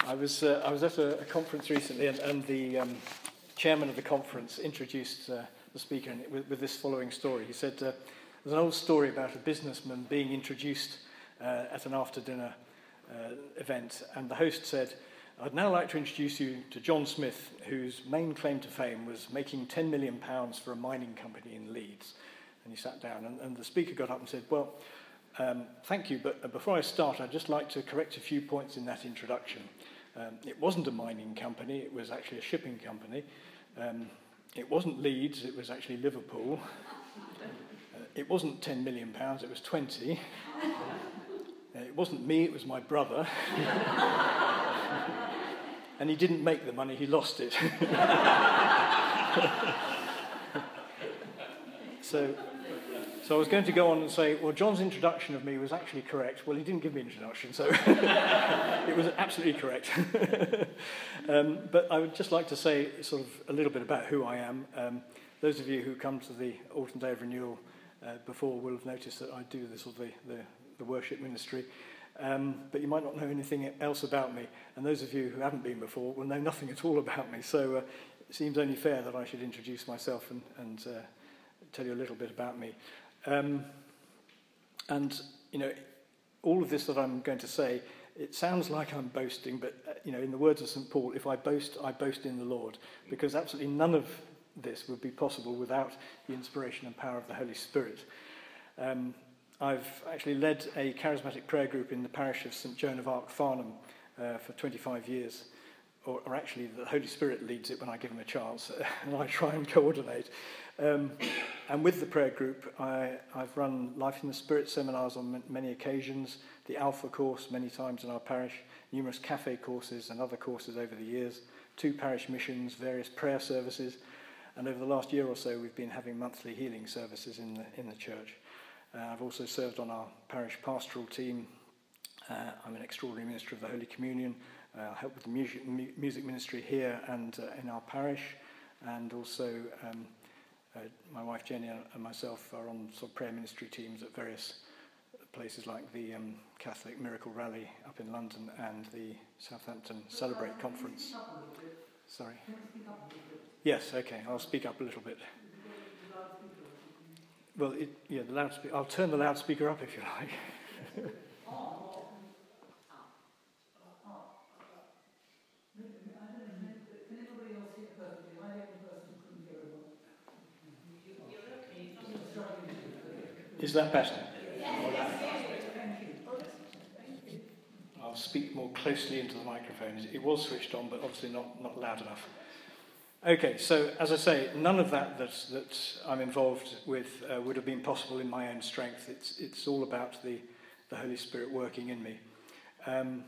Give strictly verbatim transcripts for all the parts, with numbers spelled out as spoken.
I was uh, I was at a, a conference recently, and, and the um, chairman of the conference introduced uh, the speaker with, with this following story. He said, uh, there's an old story about a businessman being introduced uh, at an after-dinner uh, event, and the host said, "I'd now like to introduce you to John Smith, whose main claim to fame was making ten million pounds for a mining company in Leeds." And he sat down, and, and the speaker got up and said, "Well, um, thank you, but before I start, I'd just like to correct a few points in that introduction. Um, it wasn't a mining company, it was actually a shipping company. Um, it wasn't Leeds, it was actually Liverpool. Uh, it wasn't ten million pounds, it was twenty. Uh, it wasn't me, it was my brother. And he didn't make the money, he lost it." so, so I was going to go on and say, well, John's introduction of me was actually correct. Well, he didn't give me an introduction, so it was absolutely correct. um, but I would just like to say sort of a little bit about who I am. Um, those of you who come to the Alton Day of Renewal uh, before will have noticed that I do the sort of the, the, the worship ministry. Um, but you might not know anything else about me, and those of you who haven't been before will know nothing at all about me, so uh, it seems only fair that I should introduce myself and, and uh, tell you a little bit about me. Um, and, you know, all of this that I'm going to say, it sounds like I'm boasting, but, uh, you know, in the words of Saint Paul, if I boast, I boast in the Lord, because absolutely none of this would be possible without the inspiration and power of the Holy Spirit. Um, I've actually led a charismatic prayer group in the parish of Saint Joan of Arc, Farnham, uh, for twenty-five years. Or, or actually, the Holy Spirit leads it when I give him a chance, and I try and coordinate. Um, and with the prayer group, I, I've run Life in the Spirit seminars on m- many occasions, the Alpha course many times in our parish, numerous cafe courses and other courses over the years, two parish missions, various prayer services, and over the last year or so, we've been having monthly healing services in the in the church. Uh, I've also served on our parish pastoral team. Uh, I'm an extraordinary minister of the Holy Communion. Uh, I help with the music, mu- music ministry here and uh, in our parish. And also um, uh, my wife Jenny and myself are on sort of prayer ministry teams at various places like the um, Catholic Miracle Rally up in London and the Southampton Celebrate Conference. Sorry. Yes, okay, I'll speak up a little bit. Well, it, yeah, the loudspeaker. I'll turn the loudspeaker up if you like. Is that better? I'll speak more closely into the microphone. It was switched on, but obviously not, not loud enough. Okay, so as I say, none of that that, that I'm involved with uh, would have been possible in my own strength. It's it's all about the, the Holy Spirit working in me. Um,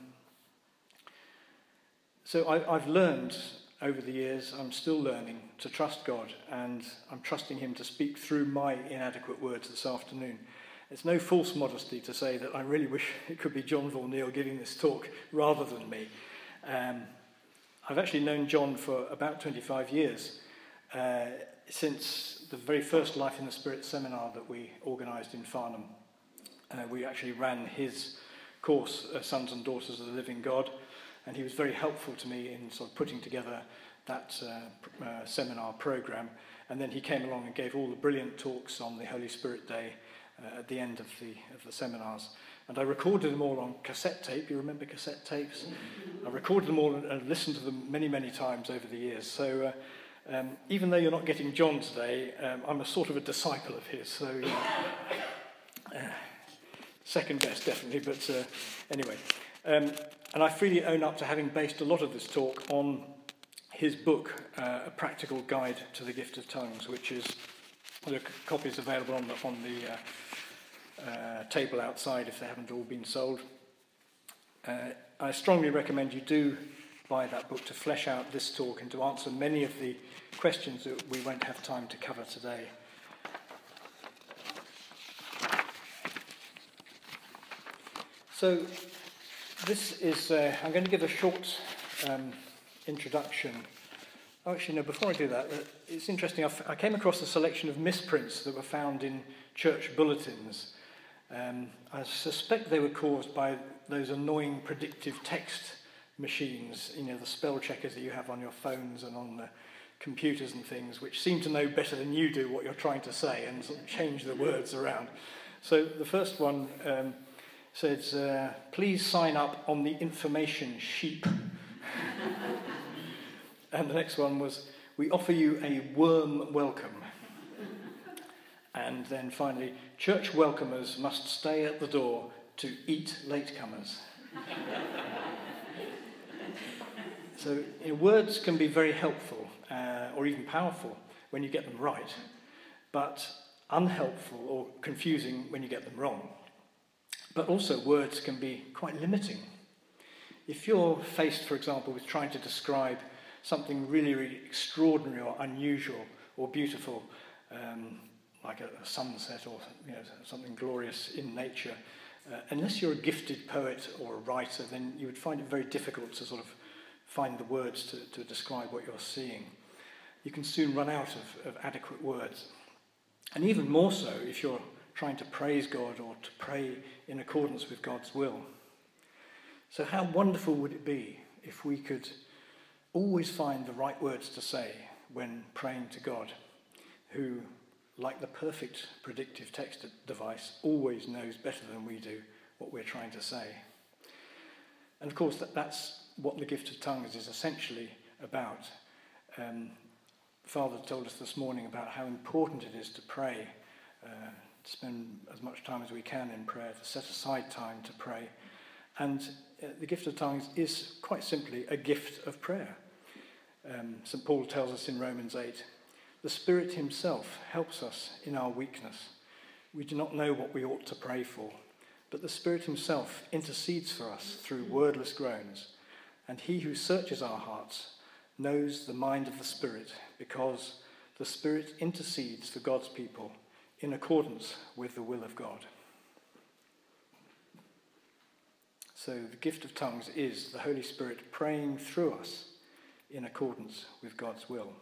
so I, I've learned over the years, I'm still learning to trust God, and I'm trusting him to speak through my inadequate words this afternoon. It's no false modesty to say that I really wish it could be John Vorneal giving this talk rather than me. Um, I've actually known John for about twenty-five years, uh, since the very first Life in the Spirit seminar that we organised in Farnham. Uh, we actually ran his course, uh, Sons and Daughters of the Living God, and he was very helpful to me in sort of putting together that uh, pr- uh, seminar programme. And then he came along and gave all the brilliant talks on the Holy Spirit Day uh, at the end of the of the seminars. And I recorded them all on cassette tape. You remember cassette tapes? I recorded them all and, and listened to them many, many times over the years. So uh, um, even though you're not getting John today, um, I'm a sort of a disciple of his. So you know, uh, second best, definitely. But uh, anyway. Um, and I freely own up to having based a lot of this talk on his book, uh, A Practical Guide to the Gift of Tongues, which is, the copy is available on the, on the uh, Uh, table outside if they haven't all been sold. Uh, I strongly recommend you do buy that book to flesh out this talk and to answer many of the questions that we won't have time to cover today. So this is, uh, I'm going to give a short um, introduction. Oh, actually, no, before I do that, uh, it's interesting, I've, I came across a selection of misprints that were found in church bulletins. Um, I suspect they were caused by those annoying predictive text machines, you know, the spell checkers that you have on your phones and on the computers and things, which seem to know better than you do what you're trying to say and sort of change the words around. So the first one um, says, uh, please sign up on the information sheep. And the next one was, we offer you a warm welcome. And then finally, church welcomers must stay at the door to eat latecomers. So you know, words can be very helpful uh, or even powerful when you get them right, but unhelpful or confusing when you get them wrong. But also words can be quite limiting. If you're faced, for example, with trying to describe something really, really extraordinary or unusual or beautiful, um, like a, a sunset or you know, something glorious in nature, uh, unless you're a gifted poet or a writer, then you would find it very difficult to sort of find the words to, to describe what you're seeing. You can soon run out of, of adequate words. And even more so if you're trying to praise God or to pray in accordance with God's will. So how wonderful would it be if we could always find the right words to say when praying to God, who, like the perfect predictive text device, always knows better than we do what we're trying to say. And of course, that, that's what the gift of tongues is essentially about. Um, Father told us this morning about how important it is to pray, uh, to spend as much time as we can in prayer, to set aside time to pray. And uh, the gift of tongues is quite simply a gift of prayer. Um, Saint Paul tells us in Romans eight, the Spirit himself helps us in our weakness. We do not know what we ought to pray for, but the Spirit himself intercedes for us through wordless groans. And he who searches our hearts knows the mind of the Spirit, because the Spirit intercedes for God's people in accordance with the will of God. So the gift of tongues is the Holy Spirit praying through us in accordance with God's will.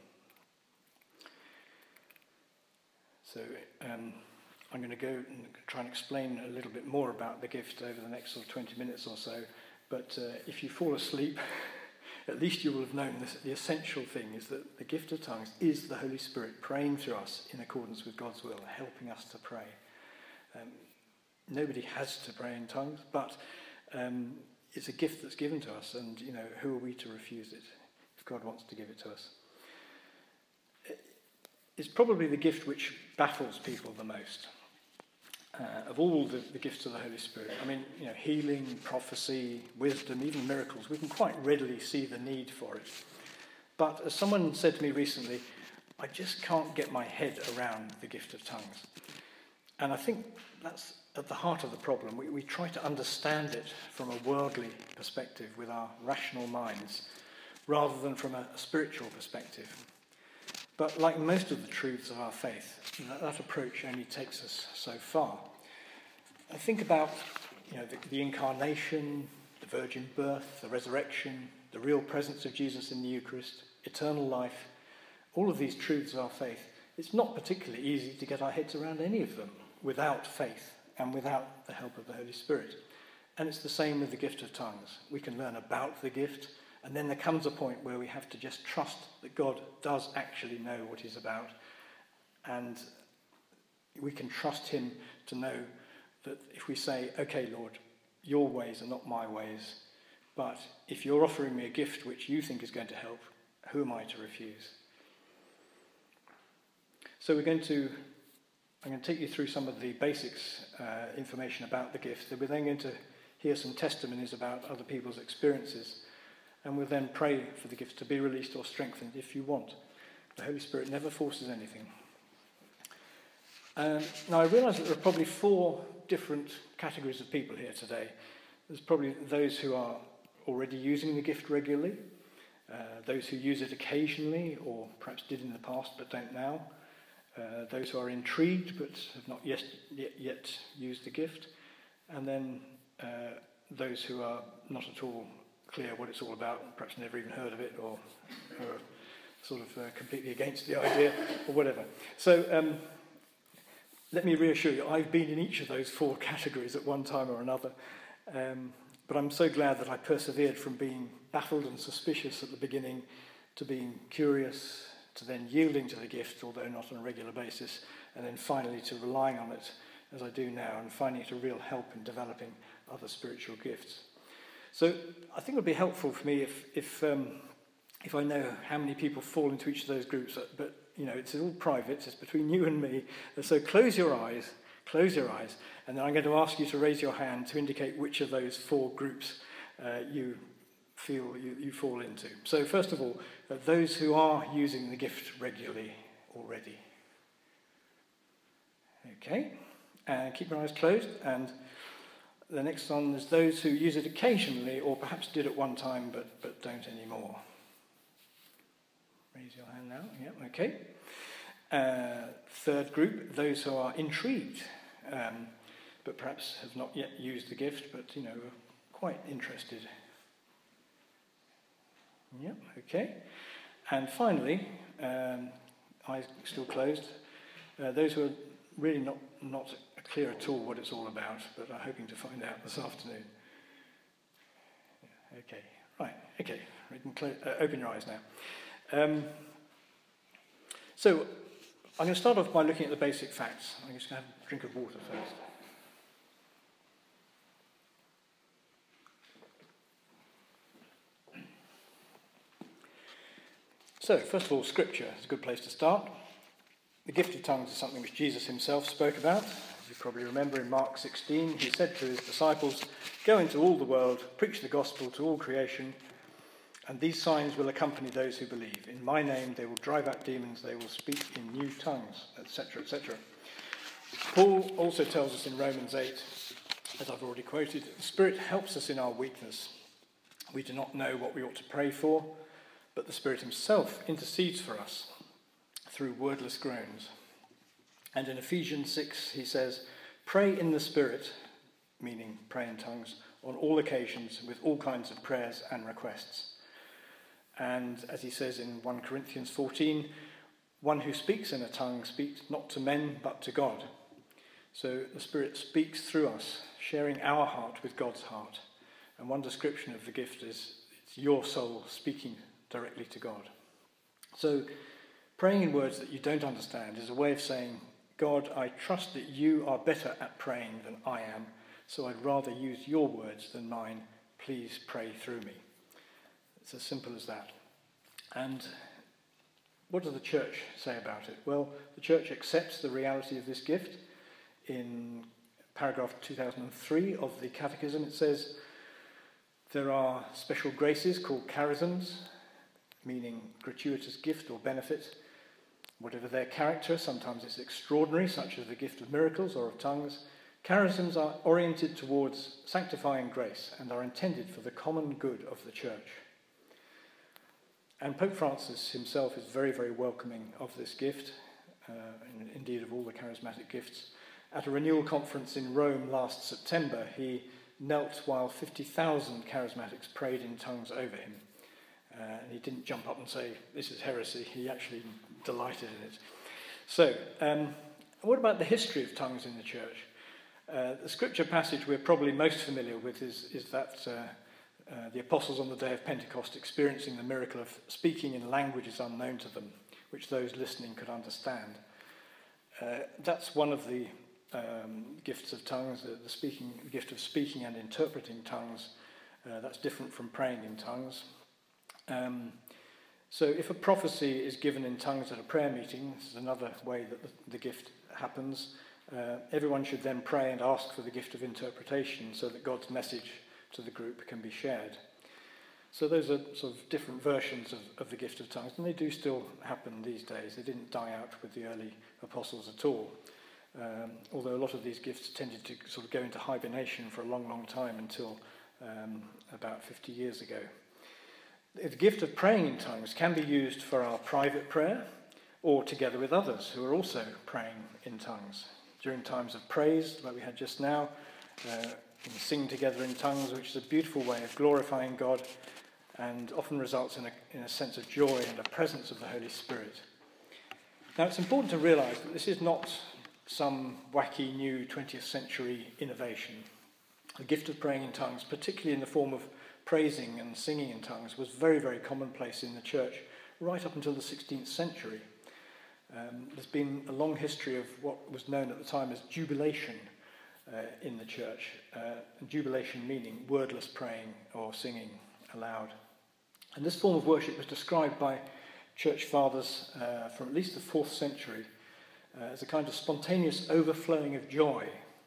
So um, I'm going to go and try and explain a little bit more about the gift over the next sort of twenty minutes or so. But uh, if you fall asleep, at least you will have known this, the essential thing is that the gift of tongues is the Holy Spirit praying through us in accordance with God's will, helping us to pray. Um, nobody has to pray in tongues, but um, it's a gift that's given to us, and you know, who are we to refuse it if God wants to give it to us? It's probably the gift which baffles people the most. Uh, of all the, the gifts of the Holy Spirit, I mean, you know, healing, prophecy, wisdom, even miracles, we can quite readily see the need for it. But as someone said to me recently, I just can't get my head around the gift of tongues. And I think that's at the heart of the problem. We, we try to understand it from a worldly perspective with our rational minds, rather than from a, a spiritual perspective. But like most of the truths of our faith, that, that approach only takes us so far. I think about you know, the, the incarnation, the virgin birth, the resurrection, the real presence of Jesus in the Eucharist, eternal life, all of these truths of our faith. It's not particularly easy to get our heads around any of them without faith and without the help of the Holy Spirit. And it's the same with the gift of tongues. We can learn about the gift, and then there comes a point where we have to just trust that God does actually know what he's about. And we can trust him to know that if we say, okay, Lord, your ways are not my ways, but if you're offering me a gift which you think is going to help, who am I to refuse? So we're going to, I'm going to take you through some of the basics, uh, information about the gift. We're then going to hear some testimonies about other people's experiences. And we'll then pray for the gifts to be released or strengthened if you want. The Holy Spirit never forces anything. Um, now, I realise that there are probably four different categories of people here today. There's probably those who are already using the gift regularly, uh, those who use it occasionally or perhaps did in the past but don't now, uh, those who are intrigued but have not yet, yet, yet used the gift, and then uh, those who are not at all clear what it's all about, perhaps never even heard of it, or, or sort of uh, completely against the idea, or whatever. So um, let me reassure you, I've been in each of those four categories at one time or another, um, but I'm so glad that I persevered from being baffled and suspicious at the beginning, to being curious, to then yielding to the gift, although not on a regular basis, and then finally to relying on it, as I do now, and finding it a real help in developing other spiritual gifts. So I think it would be helpful for me if if um, if I know how many people fall into each of those groups, but you know, it's all private, it's between you and me, and so close your eyes, close your eyes, and then I'm going to ask you to raise your hand to indicate which of those four groups uh, you feel you, you fall into. So first of all, uh, those who are using the gift regularly already. Okay, and keep your eyes closed, and the next one is those who use it occasionally or perhaps did at one time but, but don't anymore. Raise your hand now. Yep, okay. Uh, third group, those who are intrigued um, but perhaps have not yet used the gift, but, you know, are quite interested. Yep, okay. And finally, um, eyes still closed, uh, those who are really not, not clear at all what it's all about, but are hoping to find out this afternoon. Yeah, okay, right, okay. We can close, uh, open your eyes now. Um, so, I'm going to start off by looking at the basic facts. I'm just going to have a drink of water first. So, first of all, Scripture is a good place to start. The gift of tongues is something which Jesus himself spoke about. As you probably remember in Mark sixteen, he said to his disciples, "Go into all the world, preach the gospel to all creation, and these signs will accompany those who believe. In my name they will drive out demons, they will speak in new tongues," et cetera, et cetera. Paul also tells us in Romans eight, as I've already quoted, the Spirit helps us in our weakness. We do not know what we ought to pray for, but the Spirit himself intercedes for us through wordless groans. And in Ephesians six, he says, "Pray in the Spirit," meaning pray in tongues, "on all occasions with all kinds of prayers and requests." And as he says in First Corinthians fourteen, "One who speaks in a tongue speaks not to men but to God." So the Spirit speaks through us, sharing our heart with God's heart. And one description of the gift is it's your soul speaking directly to God. So praying in words that you don't understand is a way of saying, "God, I trust that you are better at praying than I am, so I'd rather use your words than mine. Please pray through me." It's as simple as that. And what does the church say about it? Well, the church accepts the reality of this gift. In paragraph two thousand three of the Catechism, it says, there are special graces called charisms, meaning gratuitous gift or benefit. Whatever their character, sometimes it's extraordinary, such as the gift of miracles or of tongues. Charisms are oriented towards sanctifying grace and are intended for the common good of the church. And Pope Francis himself is very, very welcoming of this gift, uh, and indeed of all the charismatic gifts. At a renewal conference in Rome last September, he knelt while fifty thousand charismatics prayed in tongues over him. Uh, and he didn't jump up and say, "This is heresy." He actually delighted in it. So, um, what about the history of tongues in the church? Uh, the scripture passage we're probably most familiar with is, is that uh, uh, the apostles on the day of Pentecost experiencing the miracle of speaking in languages unknown to them, which those listening could understand. Uh, that's one of the um, gifts of tongues, the, the speaking, the gift of speaking and interpreting tongues. Uh, that's different from praying in tongues. Um, so if a prophecy is given in tongues at a prayer meeting, this is another way that the, the gift happens, uh, everyone should then pray and ask for the gift of interpretation so that God's message to the group can be shared. So those are sort of different versions of, of the gift of tongues, and they do still happen these days. They didn't die out with the early apostles at all, um, although a lot of these gifts tended to sort of go into hibernation for a long, long time until um, about fifty years ago. The gift of praying in tongues can be used for our private prayer or together with others who are also praying in tongues. During times of praise, like we had just now, uh, we can sing together in tongues, which is a beautiful way of glorifying God and often results in a, in a sense of joy and a presence of the Holy Spirit. Now, it's important to realise that this is not some wacky new twentieth century innovation. The gift of praying in tongues, particularly in the form of praising and singing in tongues was very, very commonplace in the church right up until the sixteenth century. Um, there's been a long history of what was known at the time as jubilation uh, in the church. Uh, and jubilation meaning wordless praying or singing aloud. And this form of worship was described by church fathers uh, from at least the fourth century uh, as a kind of spontaneous overflowing of joy,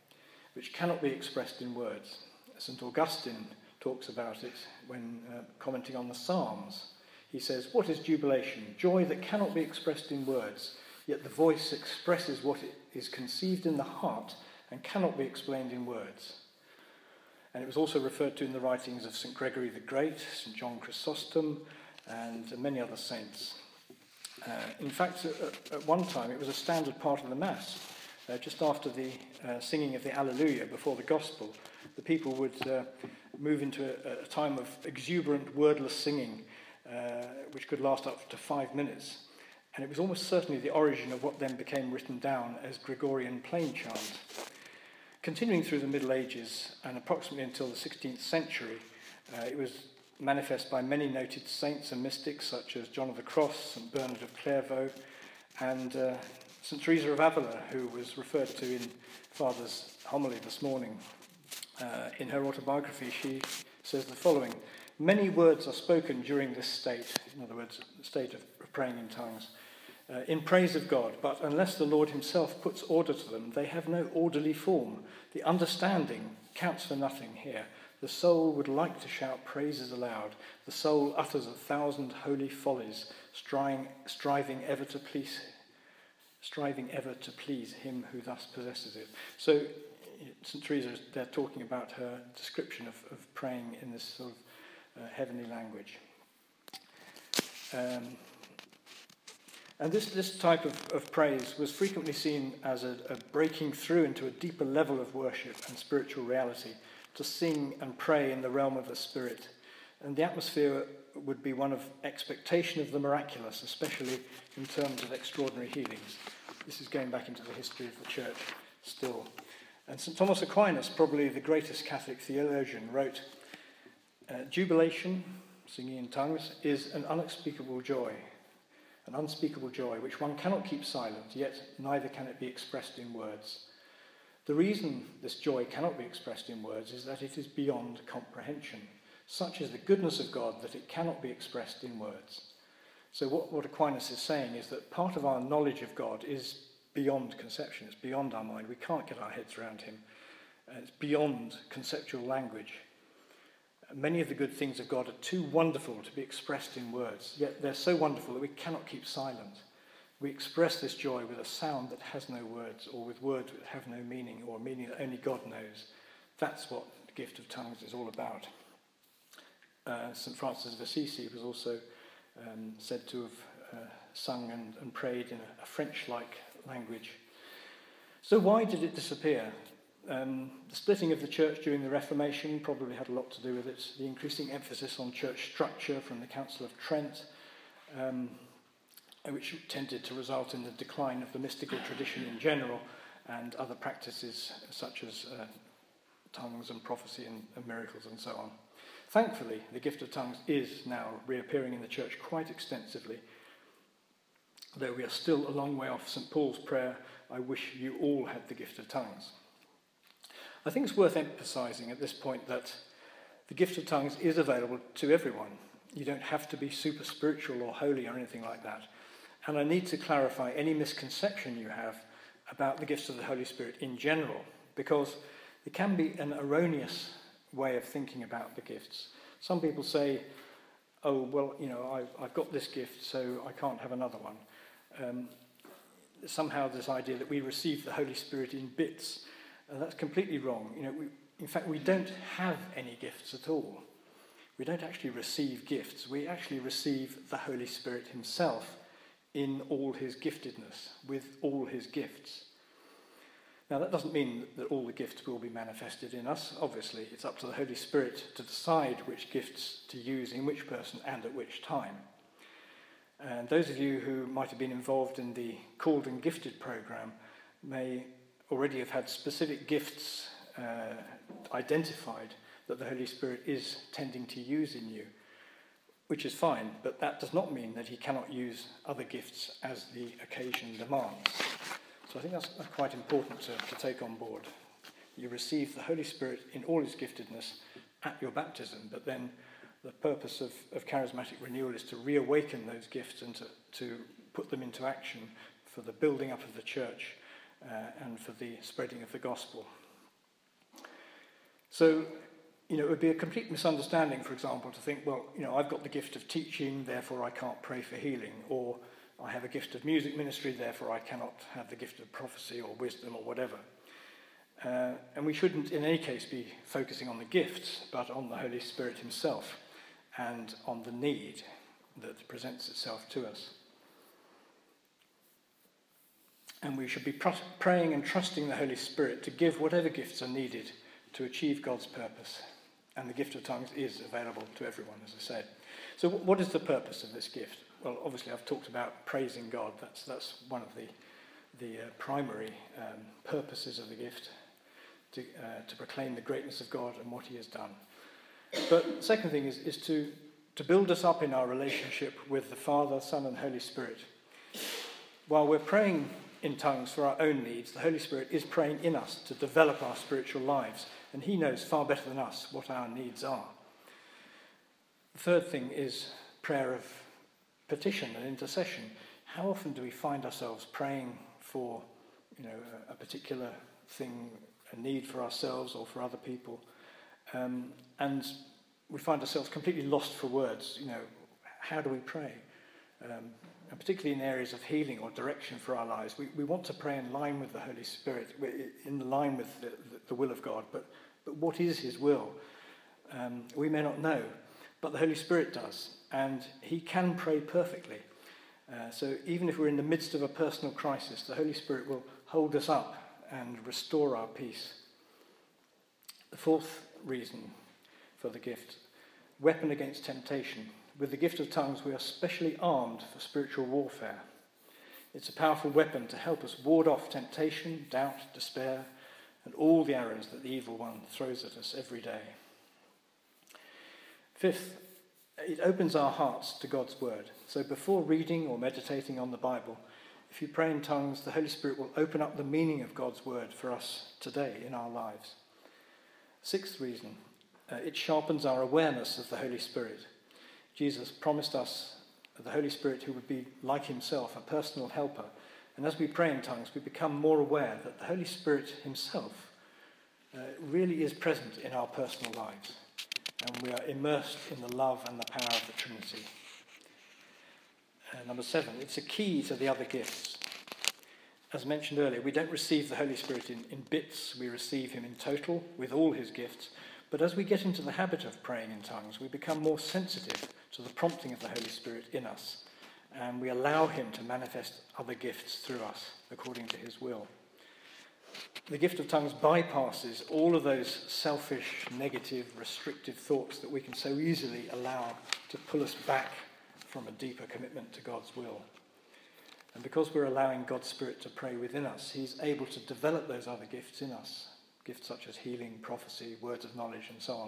which cannot be expressed in words. Saint Augustine talks about it when uh, commenting on the Psalms. He says, "What is jubilation? Joy that cannot be expressed in words, yet the voice expresses what it is conceived in the heart and cannot be explained in words." And it was also referred to in the writings of Saint Gregory the Great, Saint John Chrysostom, and many other saints. Uh, in fact, at, at one time it was a standard part of the Mass. Uh, just after the uh, singing of the Alleluia before the Gospel, the people would uh, move into a, a time of exuberant, wordless singing, uh, which could last up to five minutes. And it was almost certainly the origin of what then became written down as Gregorian plain chant. Continuing through the Middle Ages and approximately until the sixteenth century, uh, it was manifest by many noted saints and mystics such as John of the Cross, Saint Bernard of Clairvaux, and uh, Saint Teresa of Avila, who was referred to in Father's homily this morning. Uh, in her autobiography, she says the following: "Many words are spoken during this state," in other words, the state of praying in tongues, uh, "in praise of God, but unless the Lord himself puts order to them, they have no orderly form. The understanding counts for nothing here. The soul would like to shout praises aloud. The soul utters a thousand holy follies, striving, striving ever to please striving ever to please him who thus possesses it." So Saint Teresa, they're talking about her description of, of praying in this sort of uh, heavenly language. Um, and this, this type of, of praise was frequently seen as a, a breaking through into a deeper level of worship and spiritual reality, to sing and pray in the realm of the Spirit. And the atmosphere would be one of expectation of the miraculous, especially in terms of extraordinary healings. This is going back into the history of the church still. And Saint Thomas Aquinas, probably the greatest Catholic theologian, wrote, uh, "Jubilation, singing in tongues, is an unspeakable joy, an unspeakable joy which one cannot keep silent, yet neither can it be expressed in words. The reason this joy cannot be expressed in words is that it is beyond comprehension. Such is the goodness of God that it cannot be expressed in words." So what, what Aquinas is saying is that part of our knowledge of God is beyond conception. It's beyond our mind. We can't get our heads around him. Uh, it's beyond conceptual language. Uh, many of the good things of God are too wonderful to be expressed in words, yet they're so wonderful that we cannot keep silent. We express this joy with a sound that has no words, or with words that have no meaning, or a meaning that only God knows. That's what the gift of tongues is all about. Uh, Saint Francis of Assisi was also um, said to have uh, sung and, and prayed in a, a French-like language. So why did it disappear? Um, the splitting of the church during the Reformation probably had a lot to do with it. The increasing emphasis on church structure from the Council of Trent, um, which tended to result in the decline of the mystical tradition in general, and other practices such as uh, tongues and prophecy and, and miracles and so on. Thankfully, the gift of tongues is now reappearing in the church quite extensively, though we are still a long way off Saint Paul's prayer, "I wish you all had the gift of tongues." I think it's worth emphasising at this point that the gift of tongues is available to everyone. You don't have to be super spiritual or holy or anything like that. And I need to clarify any misconception you have about the gifts of the Holy Spirit in general, because there can be an erroneous way of thinking about the gifts. Some people say, "Oh, well, you know, I've, I've got this gift, so I can't have another one." Um, somehow this idea that we receive the Holy Spirit in bits, and that's completely wrong. You know, we, in fact, we don't have any gifts at all. We don't actually receive gifts. We actually receive the Holy Spirit himself in all his giftedness, with all his gifts. Now, that doesn't mean that all the gifts will be manifested in us. Obviously, it's up to the Holy Spirit to decide which gifts to use in which person and at which time. And those of you who might have been involved in the Called and Gifted programme may already have had specific gifts uh, identified that the Holy Spirit is tending to use in you, which is fine, but that does not mean that he cannot use other gifts as the occasion demands. So I think that's, that's quite important to, to take on board. You receive the Holy Spirit in all his giftedness at your baptism, but then the purpose of, of charismatic renewal is to reawaken those gifts and to, to put them into action for the building up of the church uh, and for the spreading of the gospel. So, you know, it would be a complete misunderstanding, for example, to think, well, you know, I've got the gift of teaching, therefore I can't pray for healing, or I have a gift of music ministry, therefore I cannot have the gift of prophecy or wisdom or whatever. Uh, and we shouldn't in any case be focusing on the gifts, but on the Holy Spirit himself and on the need that presents itself to us. And we should be pr- praying and trusting the Holy Spirit to give whatever gifts are needed to achieve God's purpose. And the gift of tongues is available to everyone, as I said. So what is the purpose of this gift? Well, obviously I've talked about praising God. That's that's one of the, the uh, primary um, purposes of the gift, to, uh, to proclaim the greatness of God and what he has done. But the second thing is, is to, to build us up in our relationship with the Father, Son and Holy Spirit. While we're praying in tongues for our own needs, the Holy Spirit is praying in us to develop our spiritual lives, and he knows far better than us what our needs are. The third thing is prayer of petition and intercession. How often do we find ourselves praying for, you know, a, a particular thing, a need for ourselves or for other people, um, and we find ourselves completely lost for words? You know, how do we pray? Um, and particularly in areas of healing or direction for our lives, we, we want to pray in line with the Holy Spirit, in line with the, the, the will of God. But, but what is his will? Um, we may not know, but the Holy Spirit does, and he can pray perfectly. Uh, so even if we're in the midst of a personal crisis, the Holy Spirit will hold us up and restore our peace. The fourth reason for the gift, weapon against temptation. With the gift of tongues, we are specially armed for spiritual warfare. It's a powerful weapon to help us ward off temptation, doubt, despair, and all the arrows that the evil one throws at us every day. Fifth, it opens our hearts to God's word. So before reading or meditating on the Bible, if you pray in tongues, the Holy Spirit will open up the meaning of God's word for us today in our lives. Sixth reason, uh, it sharpens our awareness of the Holy Spirit. Jesus promised us the Holy Spirit who would be like himself, a personal helper. And as we pray in tongues, we become more aware that the Holy Spirit himself uh, really is present in our personal lives. And we are immersed in the love and the power of the Trinity. Uh, number seven, it's a key to the other gifts. As mentioned earlier, we don't receive the Holy Spirit in, in bits. We receive him in total with all his gifts. But as we get into the habit of praying in tongues, we become more sensitive to the prompting of the Holy Spirit in us, and we allow him to manifest other gifts through us according to his will. The gift of tongues bypasses all of those selfish, negative, restrictive thoughts that we can so easily allow to pull us back from a deeper commitment to God's will. And because we're allowing God's Spirit to pray within us, he's able to develop those other gifts in us. Gifts such as healing, prophecy, words of knowledge, and so on.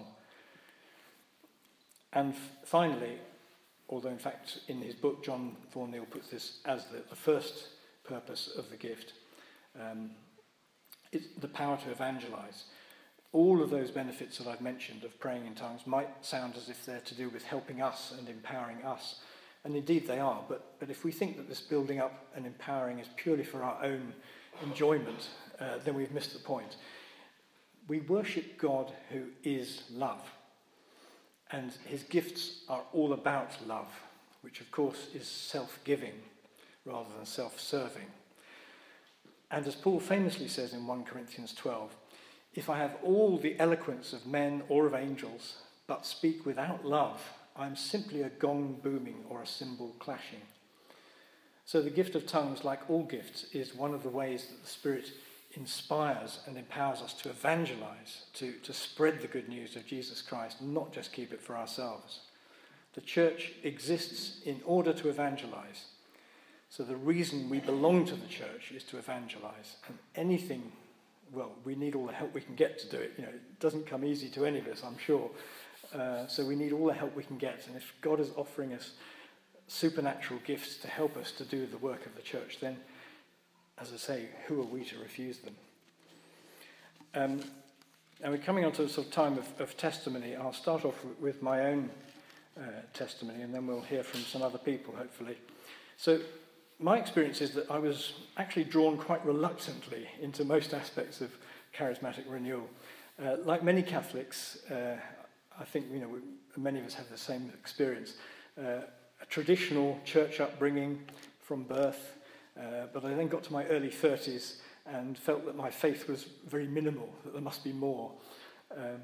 And f- finally, although in fact in his book John Thornhill puts this as the, the first purpose of the gift, um, it's the power to evangelize. All of those benefits that I've mentioned of praying in tongues might sound as if they're to do with helping us and empowering us. And indeed they are, but, but if we think that this building up and empowering is purely for our own enjoyment, uh, then we've missed the point. We worship God who is love, and his gifts are all about love, which of course is self-giving rather than self-serving. And as Paul famously says in First Corinthians twelve, if I have all the eloquence of men or of angels, but speak without love, I am simply a gong booming or a cymbal clashing. So the gift of tongues, like all gifts, is one of the ways that the Spirit inspires and empowers us to evangelize, to, to spread the good news of Jesus Christ, not just keep it for ourselves. The church exists in order to evangelize. So the reason we belong to the church is to evangelize. And anything well, we need all the help we can get to do it. You know, it doesn't come easy to any of us, I'm sure. Uh, so we need all the help we can get. And if God is offering us supernatural gifts to help us to do the work of the church, then, as I say, who are we to refuse them? Um, and we're coming on to a sort of time of, of testimony. I'll start off with, with my own uh, testimony, and then we'll hear from some other people, hopefully. So my experience is that I was actually drawn quite reluctantly into most aspects of charismatic renewal. Uh, like many Catholics, uh, I think, you know, we, many of us have the same experience. Uh, a traditional church upbringing from birth, uh, but I then got to my early thirties and felt that my faith was very minimal, that there must be more. Um,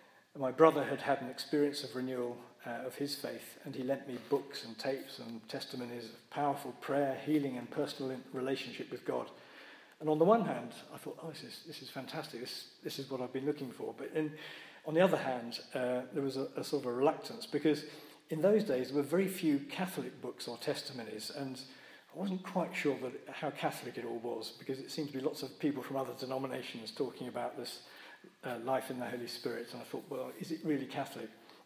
my brother had had an experience of renewal uh, of his faith, and he lent me books and tapes and testimonies of powerful prayer, healing, and personal relationship with God. And on the one hand, I thought, oh, this is, this is fantastic, this, this is what I've been looking for. But in, on the other hand, uh, there was a, a sort of a reluctance, because in those days there were very few Catholic books or testimonies, and I wasn't quite sure that how Catholic it all was, because it seemed to be lots of people from other denominations talking about this uh, life in the Holy Spirit, and I thought, well, is it really Catholic?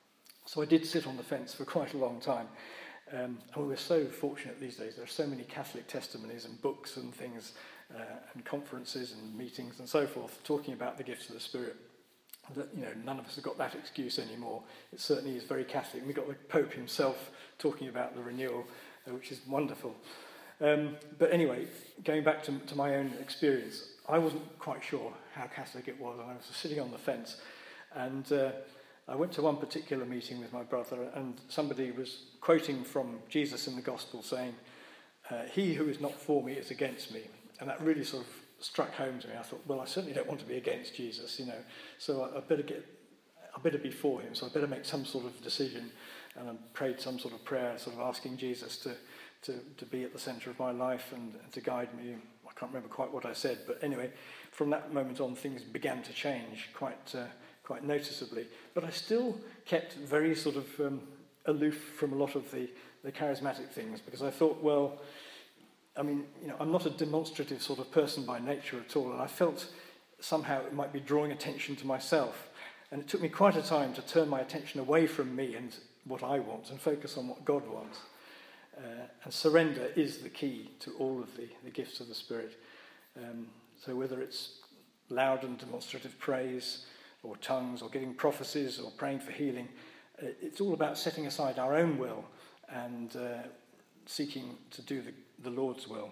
So I did sit on the fence for quite a long time. Um, and we're so fortunate these days. There are so many Catholic testimonies and books and things, uh, and conferences and meetings and so forth, talking about the gifts of the Spirit, that, you know, none of us have got that excuse anymore. It certainly is very Catholic. We've got the Pope himself talking about the renewal, uh, which is wonderful. Um, but anyway, going back to, to my own experience, I wasn't quite sure how Catholic it was, and I was sitting on the fence. And uh, I went to one particular meeting with my brother, and somebody was quoting from Jesus in the Gospel, saying, uh, "He who is not for me is against me." And that really sort of struck home to me. I thought, well, I certainly don't want to be against Jesus, you know. So I, I better get, I better be for him. So I better make some sort of decision. And I prayed some sort of prayer, sort of asking Jesus to. To, to be at the centre of my life and, and to guide me. I can't remember quite what I said, but anyway, from that moment on, things began to change quite uh, quite noticeably. But I still kept very sort of um, aloof from a lot of the, the charismatic things, because I thought, well, I mean, you know, I'm not a demonstrative sort of person by nature at all, and I felt somehow it might be drawing attention to myself. And it took me quite a time to turn my attention away from me and what I want and focus on what God wants. Uh, and surrender is the key to all of the, the gifts of the Spirit. Um, so whether it's loud and demonstrative praise, or tongues, or giving prophecies, or praying for healing, uh, it's all about setting aside our own will and uh, seeking to do the, the Lord's will.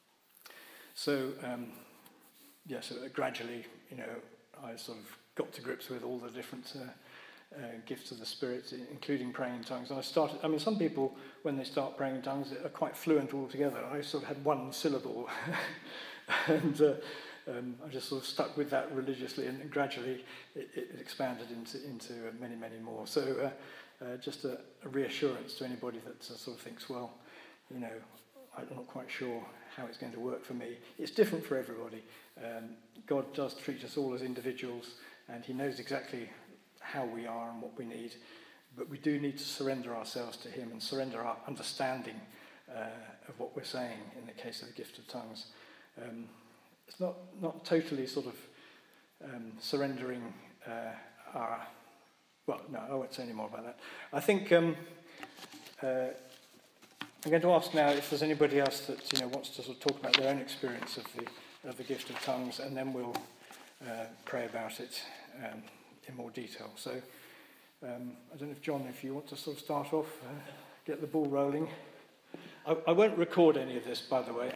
So, um, yeah, so gradually, you know, I sort of got to grips with all the different Uh, Uh, gifts of the Spirit, including praying in tongues. And I started, I mean, some people, when they start praying in tongues, are quite fluent altogether. I sort of had one syllable, and uh, um, I just sort of stuck with that religiously, and gradually it, it expanded into, into many, many more. So uh, uh, just a, a reassurance to anybody that uh, sort of thinks, well, you know, I'm not quite sure how it's going to work for me. It's different for everybody. Um, God does treat us all as individuals, and he knows exactly how we are and what we need, but we do need to surrender ourselves to him and surrender our understanding uh, of what we're saying in the case of the gift of tongues. Um, it's not, not totally sort of um, surrendering uh, our... Well, no, I won't say any more about that. I think um, uh, I'm going to ask now if there's anybody else that, you know, wants to sort of talk about their own experience of the, of the gift of tongues, and then we'll uh, pray about it um, in more detail. So um, I don't know if, John, if you want to sort of start off, uh, get the ball rolling. I, I won't record any of this, by the way.